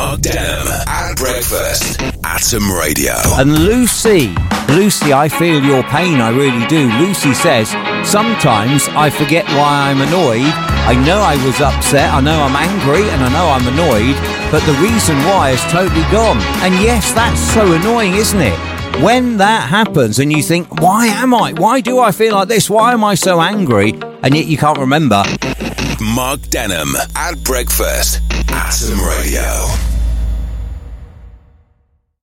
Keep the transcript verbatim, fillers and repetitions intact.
Mark Denham at breakfast. Atom Radio. And Lucy, Lucy, I feel your pain, I really do. Lucy says, sometimes I forget why I'm annoyed. I know I was upset, I know I'm angry, and I know I'm annoyed, but the reason why is totally gone. And yes, that's so annoying, isn't it? When that happens and you think, why am I? Why do I feel like this? Why am I so angry? And yet you can't remember. Mark Denham at breakfast. Atom Radio.